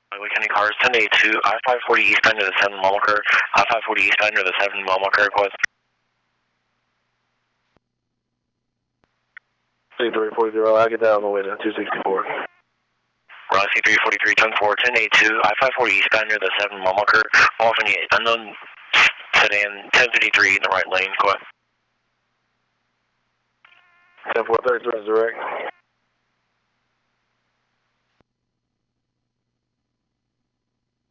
Highway County cars 1082, I-540 eastbound to the 7 mile marker, I-540 eastbound to the 7 mile marker, request. 340, I'll get that on the way to 264. Run C343, 10-4, 1082, I-540 eastbound near the 7 mile marker, following the unknown sedan 1053 in the right lane, go ahead. 10-4, 33 is direct.